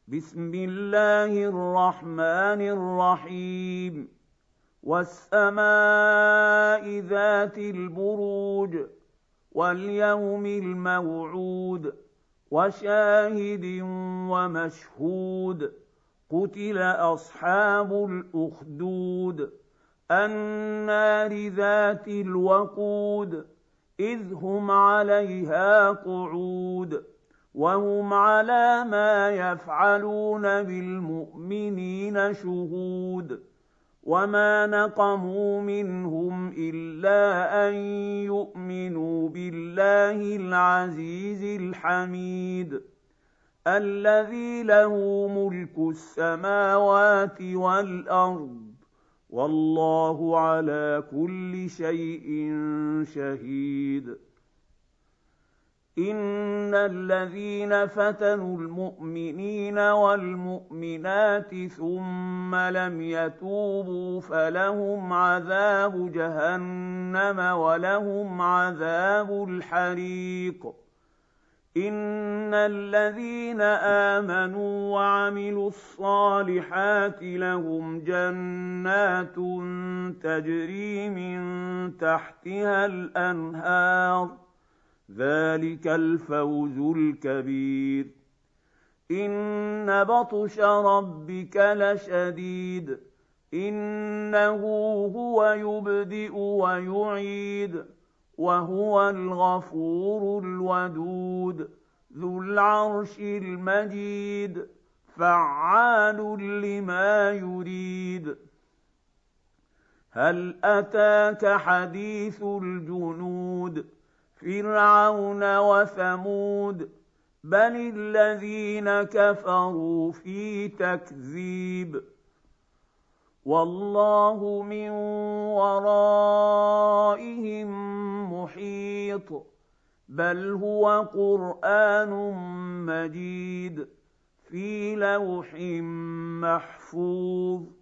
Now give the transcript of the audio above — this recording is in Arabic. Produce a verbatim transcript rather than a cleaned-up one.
بسم الله الرحمن الرحيم والسماء ذات البروج واليوم الموعود وشاهد ومشهود قتل أصحاب الأخدود النار ذات الوقود إذ هم عليها قعود وهم على ما يفعلون بالمؤمنين شهود وما نقموا منهم إلا أن يؤمنوا بالله العزيز الحميد الذي له ملك السماوات والأرض والله على كل شيء شهيد. إن الذين فتنوا المؤمنين والمؤمنات ثم لم يتوبوا فلهم عذاب جهنم ولهم عذاب الحريق. إن الذين آمنوا وعملوا الصالحات لهم جنات تجري من تحتها الأنهار ذلك الفوز الكبير. إن بطش ربك لشديد إنه هو يبدئ ويعيد وهو الغفور الودود ذو العرش المجيد فعال لما يريد. هل أتاك حديث الجنود فرعون وثمود بل الذين كفروا في تكذيب والله من ورائهم محيط بل هو قرآن مجيد في لوح محفوظ.